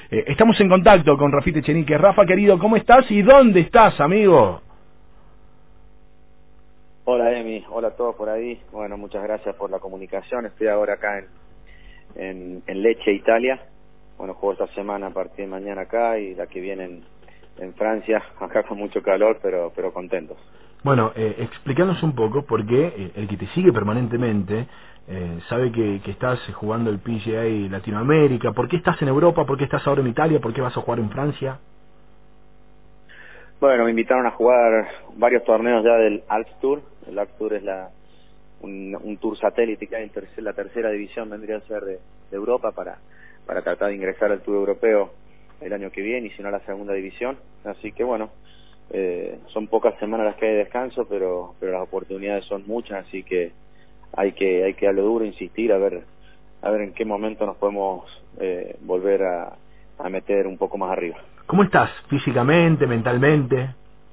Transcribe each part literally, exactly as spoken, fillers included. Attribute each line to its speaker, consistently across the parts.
Speaker 1: Eh, estamos en contacto con Rafita Echenique. Rafa, querido, ¿cómo estás y dónde estás, amigo?
Speaker 2: Hola, Emi. Hola a todos por ahí. Bueno, muchas gracias por la comunicación. Estoy ahora acá en, en, en Lecce, Italia. Bueno, juego esta semana a partir de mañana acá y la que viene en, en Francia, acá con mucho calor, pero pero contentos.
Speaker 1: Bueno, eh, explícanos un poco, porque eh, el que te sigue permanentemente eh, sabe que, que estás jugando el P G A Latinoamérica. ¿Por qué estás en Europa? ¿Por qué estás ahora en Italia? ¿Por qué vas a jugar en Francia?
Speaker 2: Bueno, me invitaron a jugar varios torneos ya del Alps Tour. El Alps Tour es la un, un tour satélite que hay en tercer, la tercera división, vendría a ser de, de Europa, para para tratar de ingresar al Tour Europeo el año que viene y si no a la segunda división. Así que bueno, eh, son pocas semanas las que hay de descanso, pero pero las oportunidades son muchas, así que hay que hay que darle duro, insistir, a ver a ver en qué momento nos podemos eh, volver a, a meter un poco más arriba.
Speaker 1: ¿Cómo estás físicamente, mentalmente?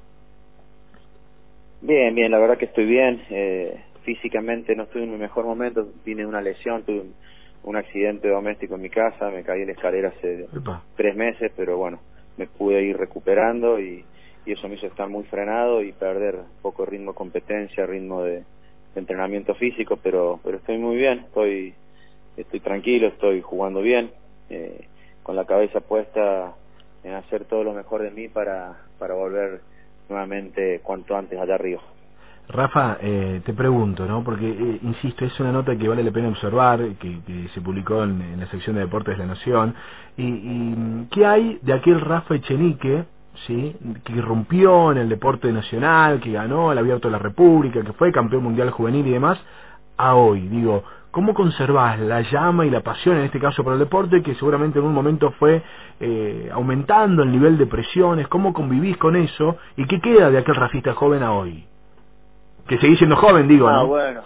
Speaker 2: Bien, bien, la verdad que estoy bien. Eh, físicamente no estoy en mi mejor momento, vine de una lesión, tuve un, un accidente doméstico en mi casa, me caí en la escalera hace
Speaker 1: Epa.
Speaker 2: tres meses, pero bueno, me pude ir recuperando y, y eso me hizo estar muy frenado y perder un poco de ritmo de competencia, ritmo de, de entrenamiento físico, pero pero estoy muy bien, estoy estoy tranquilo, estoy jugando bien, eh, con la cabeza puesta en hacer todo lo mejor de mí para para volver nuevamente cuanto antes allá arriba.
Speaker 1: Rafa, eh, te pregunto, ¿no? Porque, eh, insisto, es una nota que vale la pena observar, que, que se publicó en, en la sección de Deportes de la Nación. Y, y ¿qué hay de aquel Rafa Echenique, sí, que irrumpió en el deporte nacional, que ganó el Abierto de la República, que fue campeón mundial juvenil y demás, a hoy? Digo, ¿cómo conservás la llama y la pasión, en este caso, por el deporte, que seguramente en un momento fue eh, aumentando el nivel de presiones? ¿Cómo convivís con eso? ¿Y qué queda de aquel rafista joven a hoy? Que seguís siendo joven, digo,
Speaker 2: Ah,
Speaker 1: ¿no?
Speaker 2: bueno.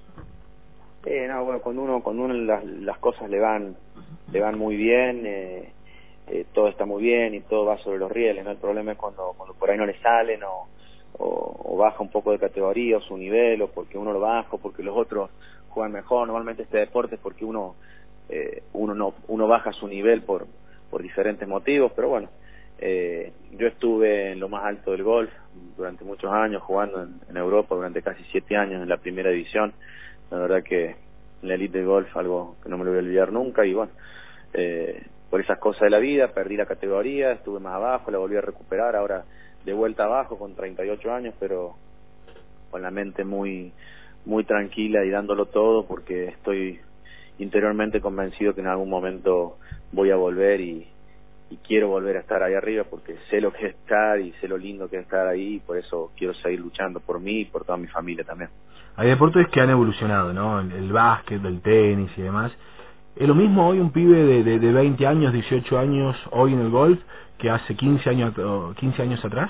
Speaker 2: Eh, no, bueno, cuando uno, cuando uno las, las cosas le van, le van muy bien, eh, eh, todo está muy bien y todo va sobre los rieles, ¿no? El problema es cuando, cuando por ahí no le salen o, o, o baja un poco de categoría o su nivel, o porque uno lo baja o porque los otros juegan mejor. Normalmente este deporte es porque uno, eh, uno no, uno baja su nivel por, por diferentes motivos, pero bueno, eh, yo estuve en lo más alto del golf durante muchos años, jugando en, en Europa durante casi siete años en la primera división. La verdad que la elite del golf, algo que no me lo voy a olvidar nunca, y bueno, eh, por esas cosas de la vida perdí la categoría, estuve más abajo, la volví a recuperar, ahora de vuelta abajo con treinta y ocho años, pero con la mente muy muy tranquila y dándolo todo, porque estoy interiormente convencido que en algún momento voy a volver y, y quiero volver a estar ahí arriba, porque sé lo que es estar y sé lo lindo que es estar ahí, y por eso quiero seguir luchando por mí y por toda mi familia también.
Speaker 1: Hay deportes que han evolucionado, ¿no? El, el básquet, el tenis y demás. ¿Es lo mismo hoy un pibe de, de, de veinte años, dieciocho años, hoy en el golf, que hace quince años, o quince años atrás?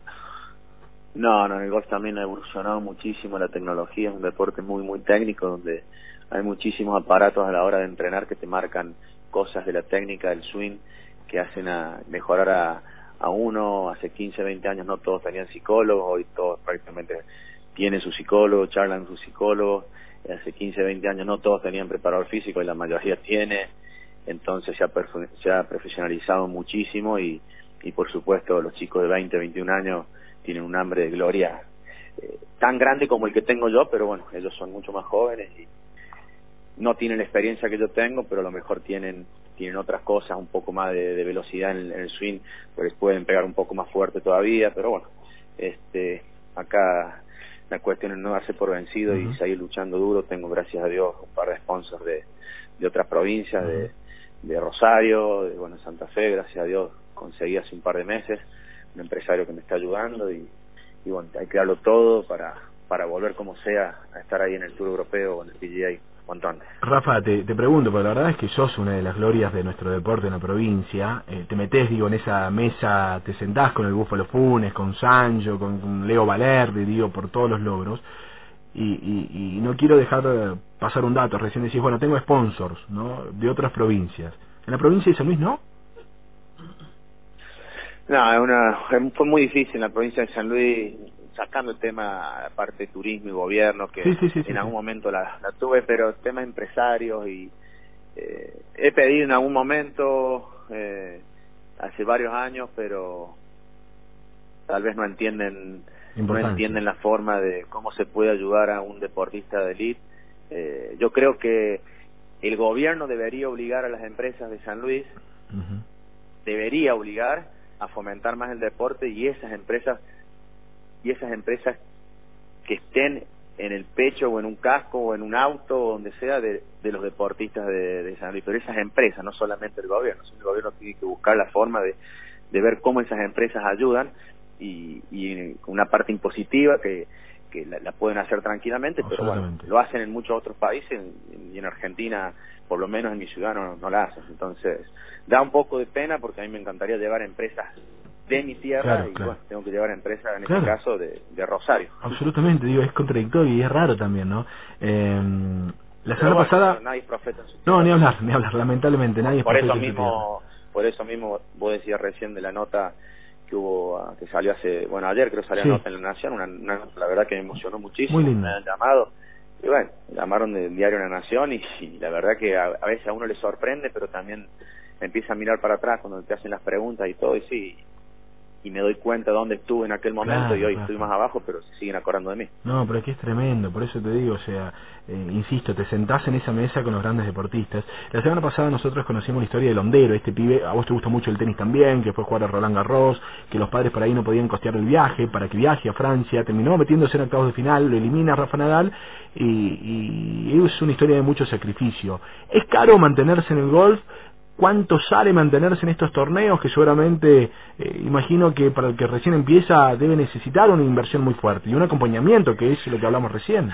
Speaker 2: No, no, el golf también ha evolucionado muchísimo, la tecnología es un deporte muy, muy técnico, donde hay muchísimos aparatos a la hora de entrenar que te marcan cosas de la técnica, del swing, que hacen a mejorar a, a uno. Hace quince, veinte años no todos tenían psicólogos, hoy todos prácticamente tienen su psicólogo, charlan con su psicólogo. Hace quince, veinte años no todos tenían preparador físico y la mayoría tiene, entonces se ha, se ha profesionalizado muchísimo y, y por supuesto los chicos de veinte, veintiún años tienen un hambre de gloria eh, tan grande como el que tengo yo, pero bueno, ellos son mucho más jóvenes y no tienen la experiencia que yo tengo, pero a lo mejor tienen tienen otras cosas, un poco más de, de velocidad en el, en el swing, pues pueden pegar un poco más fuerte todavía, pero bueno, este acá la cuestión es no darse por vencido y
Speaker 1: Uh-huh.
Speaker 2: seguir luchando duro. Tengo, gracias a Dios, un par de sponsors de, de otras provincias,
Speaker 1: Uh-huh.
Speaker 2: de, de Rosario, de bueno, Santa Fe, gracias a Dios conseguí hace un par de meses un empresario que me está ayudando y, y bueno, hay que darlo todo para para volver como sea a estar ahí en el Tour Europeo o en el P G A cuanto antes.
Speaker 1: Rafa, te, te pregunto, porque la verdad es que sos una de las glorias de nuestro deporte en la provincia. Eh, te metés, digo, en esa mesa, te sentás con el Búfalo Funes, con Sancho, con, con Leo Valerdi, digo, por todos los logros. Y, y, y no quiero dejar pasar un dato. Recién decís, bueno, tengo sponsors, ¿no?, de otras provincias. En la provincia de San Luis, ¿no?
Speaker 2: No, es una, fue muy difícil en la provincia de San Luis, sacando el tema, aparte de turismo y gobierno,
Speaker 1: Sí,
Speaker 2: que
Speaker 1: sí, sí, sí,
Speaker 2: en
Speaker 1: sí.
Speaker 2: algún momento la, la tuve, pero temas empresarios y eh, he pedido en algún momento, eh, hace varios años, pero tal vez no entienden no entienden la forma de cómo se puede ayudar a un deportista de élite. Eh, yo creo que el gobierno debería obligar a las empresas de San Luis, uh-huh. debería obligar a fomentar más el deporte, y esas empresas y esas empresas que estén en el pecho o en un casco o en un auto o donde sea de, de los deportistas de, de San Luis. Pero esas empresas, no solamente el gobierno, sino el gobierno tiene que buscar la forma de, de ver cómo esas empresas ayudan, y, y una parte impositiva que, que la, la pueden hacer tranquilamente, pero bueno, lo hacen en muchos otros países, y en Argentina, por lo menos en mi ciudad, no, no la hacen. Entonces da un poco de pena, porque a mí me encantaría llevar empresas de mi tierra, claro, y claro. bueno, tengo que llevar empresas, en claro. este caso, de, de Rosario.
Speaker 1: Absolutamente, digo, es contradictorio y es raro también, ¿no? Eh, la semana
Speaker 2: bueno,
Speaker 1: pasada...
Speaker 2: Nadie es profeta en su
Speaker 1: no, ni hablar, ni hablar, lamentablemente, nadie es
Speaker 2: por
Speaker 1: profeta
Speaker 2: eso mismo, Por eso mismo, vos decías recién de la nota que hubo, que salió hace, bueno, ayer creo que salió sí. nota en La Nación, una, una nota, la verdad que me emocionó muchísimo.
Speaker 1: Muy lindo.
Speaker 2: Me han llamado, y bueno, llamaron del diario La Nación, y, y la verdad que a, a veces a uno le sorprende, pero también empieza a mirar para atrás cuando te hacen las preguntas y todo, y sí, y me doy cuenta de dónde estuve en aquel momento, claro, y hoy claro. estoy más abajo, pero se siguen acordando de mí.
Speaker 1: No, pero es que es tremendo, por eso te digo, o sea, eh, insisto, te sentás en esa mesa con los grandes deportistas. La semana pasada nosotros conocimos la historia de Londero, este pibe, a vos te gusta mucho el tenis también, que fue a jugar a Roland Garros, que los padres por ahí no podían costear el viaje, para que viaje a Francia, terminó metiéndose en octavos de final, lo elimina Rafa Nadal, y, y es una historia de mucho sacrificio. Es caro mantenerse en el golf. ¿Cuánto sale mantenerse en estos torneos que seguramente, eh, imagino que para el que recién empieza debe necesitar una inversión muy fuerte y un acompañamiento, que es lo que hablamos recién?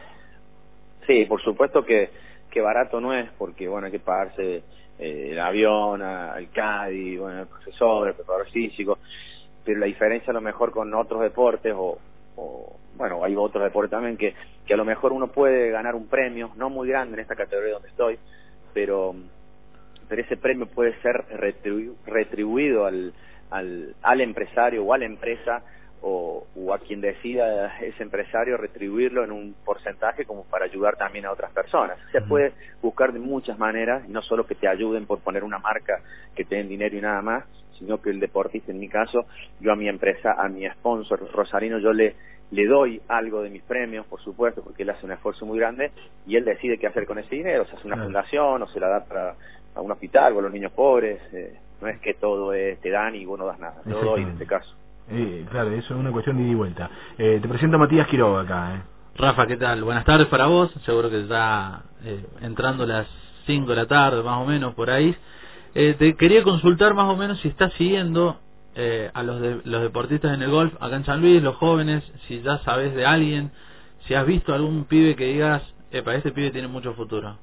Speaker 2: Sí, por supuesto que, que barato no es, porque bueno, hay que pagarse eh, el avión, el caddy, bueno, el profesor, el preparador físico, pero la diferencia a lo mejor con otros deportes, o, o bueno, hay otros deportes también que, que a lo mejor uno puede ganar un premio, no muy grande en esta categoría donde estoy, pero... pero ese premio puede ser retribu retribuido al, al, al empresario o a la empresa, o, o a quien decida ese empresario retribuirlo en un porcentaje como para ayudar también a otras personas. Se uh-huh. puede buscar de muchas maneras, no solo que te ayuden por poner una marca, que te den dinero y nada más, sino que el deportista, en mi caso, yo a mi empresa, a mi sponsor rosarino, yo le le doy algo de mis premios, por supuesto, porque él hace un esfuerzo muy grande, y él decide qué hacer con ese dinero, o se hace una claro. fundación, o se la da para a un hospital o a los niños pobres. Eh, no es que todo es, te dan y vos no das nada, yo doy en este caso.
Speaker 1: Eh, claro, eso es una cuestión de ida y vuelta. Eh, te presento a Matías Quiroga acá. Eh.
Speaker 3: Rafa, ¿qué tal? Buenas tardes para vos, seguro que ya eh, entrando las cinco de la tarde, más o menos, por ahí. Eh, te quería consultar más o menos si estás siguiendo eh, a los, de, los deportistas en el golf acá en San Luis, los jóvenes, si ya sabes de alguien, si has visto algún pibe que digas, epa, este pibe tiene mucho futuro.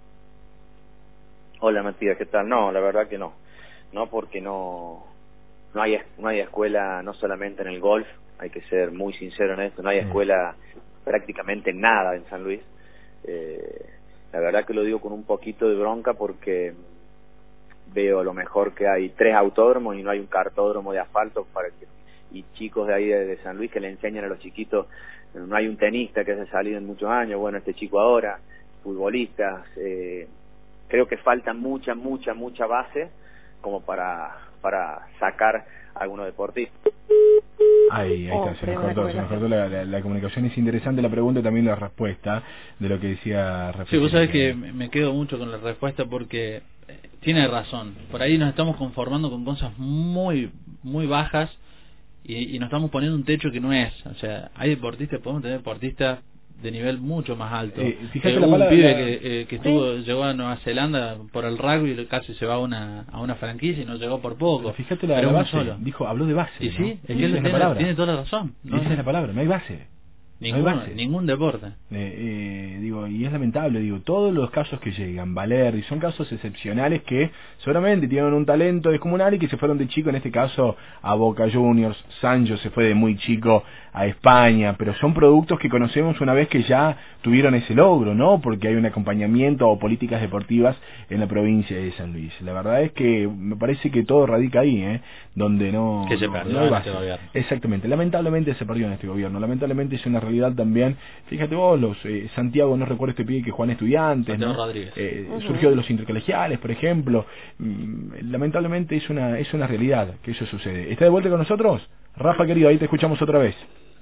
Speaker 2: Hola Matías, ¿qué tal? No, la verdad que no, no porque no no hay no hay escuela, no solamente en el golf, hay que ser muy sincero en esto, no hay escuela prácticamente nada en San Luis. Eh, la verdad que lo digo con un poquito de bronca, porque veo a lo mejor que hay tres autódromos y no hay un cartódromo de asfalto para que, y chicos de ahí de, de San Luis que le enseñan a los chiquitos, no hay un tenista que haya salido en muchos años, bueno, este chico ahora, futbolistas, eh, creo que falta mucha, mucha, mucha base como para para sacar a algunos deportistas.
Speaker 1: Ahí, ahí está, se nos cortó, se nos cortó la, la, la comunicación. Es interesante la pregunta y también la respuesta de lo que decía Rafael.
Speaker 3: Sí, vos sabés que me quedo mucho con la respuesta, porque tiene razón. Por ahí nos estamos conformando con cosas muy, muy bajas, y, y nos estamos poniendo un techo que no es. O sea, hay deportistas, podemos tener deportistas de nivel mucho más alto. Eh, fíjate eh, la un pibe la... que, eh, que estuvo ¿Sí? llegó a Nueva Zelanda por el rugby, casi se va a una a una franquicia y no llegó por poco.
Speaker 1: Pero fíjate la, la base, solo. Dijo, habló de base.
Speaker 3: Y
Speaker 1: ¿no?
Speaker 3: sí, es que él tiene, tiene toda la razón.
Speaker 1: ¿No? Esa es la palabra, no hay base.
Speaker 3: Ningún,
Speaker 1: no hay base.
Speaker 3: ningún deporte.
Speaker 1: Eh, eh, digo, y es lamentable, digo, todos los casos que llegan, Valer, y son casos excepcionales que seguramente tienen un talento descomunal y que se fueron de chico, en este caso a Boca Juniors. Sancho se fue de muy chico a España, pero son productos que conocemos una vez que ya tuvieron ese logro, ¿no? Porque hay un acompañamiento o políticas deportivas en la provincia de San Luis. La verdad es que me parece que todo radica ahí, ¿eh? Donde no...
Speaker 3: Que se perdió
Speaker 1: no
Speaker 3: en este gobierno.
Speaker 1: Exactamente, lamentablemente se perdió en este gobierno, lamentablemente es una realidad también. Fíjate vos, los eh, Santiago, no recuerdo este pibe que Juan Estudiantes,
Speaker 3: Santiago
Speaker 1: ¿no?
Speaker 3: Rodríguez.
Speaker 1: Eh,
Speaker 3: uh-huh.
Speaker 1: surgió de los intercolegiales, por ejemplo. Mm, lamentablemente es una es una realidad que eso sucede. ¿Está de vuelta con nosotros? Rafa, querido, ahí te escuchamos otra vez.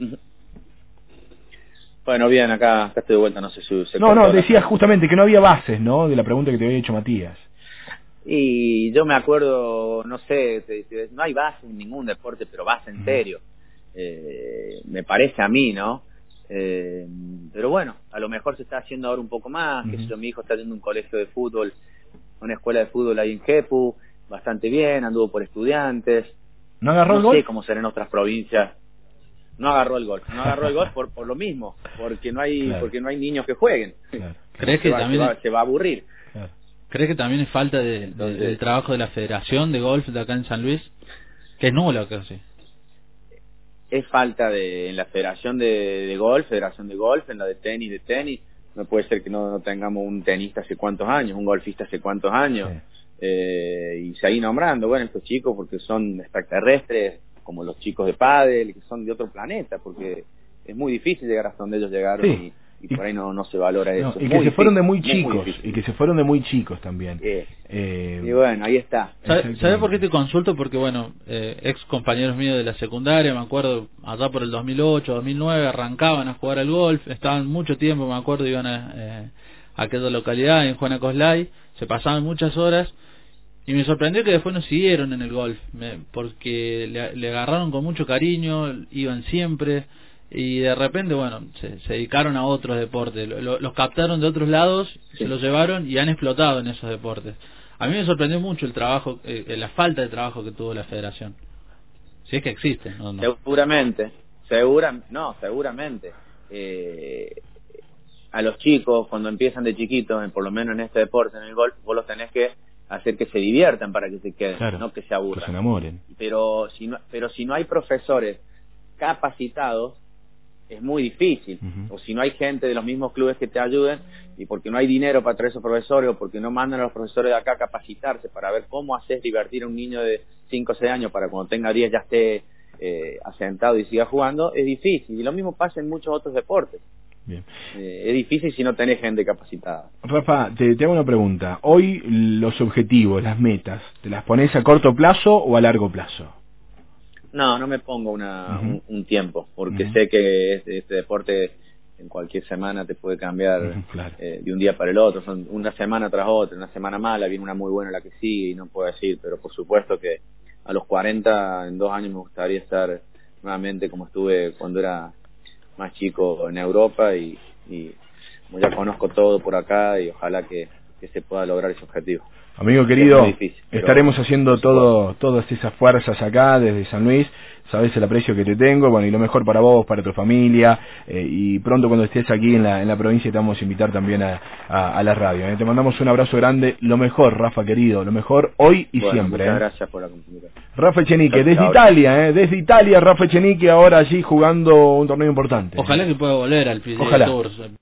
Speaker 4: Bueno, bien, acá, acá estoy de vuelta, no sé si... Se
Speaker 1: no, no,
Speaker 4: la...
Speaker 1: decías justamente que no había bases, ¿no? De la pregunta que te había hecho Matías.
Speaker 4: Y yo me acuerdo, no sé, te, te, no hay base en ningún deporte, pero base en serio. Eh, me parece a mí, ¿no? Eh, pero bueno, a lo mejor se está haciendo ahora un poco más, uh-huh. que si yo, mi hijo está yendo a un colegio de fútbol, una escuela de fútbol ahí en Jepu, bastante bien, anduvo por Estudiantes.
Speaker 1: ¿No agarró
Speaker 4: no
Speaker 1: el gol?
Speaker 4: No sé cómo será en otras provincias. No agarró el gol, no agarró el gol por por lo mismo, porque no hay
Speaker 1: claro.
Speaker 4: porque no hay niños que jueguen.
Speaker 3: Claro. ¿Crees
Speaker 4: que
Speaker 3: que
Speaker 4: va,
Speaker 3: también
Speaker 4: se va, se va a aburrir?
Speaker 1: Claro.
Speaker 3: ¿Crees que también es falta de, de,
Speaker 4: Entonces,
Speaker 3: del trabajo de la Federación de Golf de acá en San Luis? Que es nulo, casi.
Speaker 4: Es falta de en la Federación de, de Golf, Federación de Golf, en la de tenis, de tenis. No puede ser que no, no tengamos un tenista hace cuántos años, un golfista hace cuántos años. Sí. Eh, y seguir nombrando, bueno, estos chicos porque son extraterrestres, como los chicos de pádel, que son de otro planeta, porque es muy difícil llegar hasta donde ellos llegaron
Speaker 1: sí.
Speaker 4: y, y por ahí no, no se valora
Speaker 1: no,
Speaker 4: eso.
Speaker 1: Y que
Speaker 4: muy
Speaker 1: se fueron de muy
Speaker 4: difícil,
Speaker 1: chicos,
Speaker 4: muy
Speaker 1: y que se fueron de muy chicos también.
Speaker 4: Eh,
Speaker 1: eh,
Speaker 4: y bueno, ahí está.
Speaker 3: ¿Sabes sabe por qué te consulto? Porque bueno, eh, ex compañeros míos de la secundaria, me acuerdo, allá por el dos mil ocho, dos mil nueve, arrancaban a jugar al golf, estaban mucho tiempo, me acuerdo, iban a, eh, a aquella localidad, en Juana Coslay, se pasaban muchas horas. Y me sorprendió que después no siguieron en el golf, me, porque le, le agarraron con mucho cariño, iban siempre, y de repente, bueno, se, se dedicaron a otros deportes, lo, lo, los captaron de otros lados, sí. se los llevaron y han explotado en esos deportes. A mí me sorprendió mucho el trabajo, eh, la falta de trabajo que tuvo la federación. Si es que existe, ¿no? no.
Speaker 4: Seguramente, segura, no, seguramente. Eh, a los chicos, cuando empiezan de chiquitos, por lo menos en este deporte, en el golf, vos los tenés que hacer que se diviertan para que se queden, claro, no que se aburran,
Speaker 1: que se enamoren.
Speaker 4: Pero si no, pero si no hay profesores capacitados, es muy difícil. Uh-huh. O si no hay gente de los mismos clubes que te ayuden, y porque no hay dinero para traer esos profesores, o porque no mandan a los profesores de acá a capacitarse para ver cómo haces divertir a un niño de cinco o seis años para cuando tenga diez ya esté eh, asentado y siga jugando, es difícil. Y lo mismo pasa en muchos otros deportes.
Speaker 1: Bien.
Speaker 4: Eh, es difícil si no tenés gente capacitada.
Speaker 1: Rafa, te, te hago una pregunta. Hoy los objetivos, las metas, ¿te las pones a corto plazo o a largo plazo?
Speaker 4: No, no me pongo una, uh-huh. un, un tiempo, porque uh-huh. sé que este, este deporte en cualquier semana te puede cambiar uh-huh, claro. eh, de un día para el otro. Son una semana tras otra, una semana mala, viene una muy buena la que sigue y no puedo decir, pero por supuesto que a los cuarenta, en dos años me gustaría estar nuevamente como estuve cuando era más chico en Europa y, y como ya conozco todo por acá y ojalá que, que se pueda lograr ese objetivo.
Speaker 1: Amigo querido,
Speaker 4: difícil,
Speaker 1: estaremos haciendo todo todas esas fuerzas acá desde San Luis, sabes el aprecio que te tengo, bueno, y lo mejor para vos, para tu familia, eh, y pronto cuando estés aquí en la en la provincia te vamos a invitar también a, a, a la radio. ¿eh? Te mandamos un abrazo grande, lo mejor, Rafa querido, lo mejor hoy y
Speaker 4: bueno,
Speaker 1: siempre.
Speaker 4: Muchas
Speaker 1: ¿eh?
Speaker 4: gracias por la compañía.
Speaker 1: Rafa Echenique, desde ahora. Italia, ¿eh? desde Italia, Rafa Echenique ahora allí jugando un torneo importante.
Speaker 3: Ojalá que pueda volver al P G A Tour.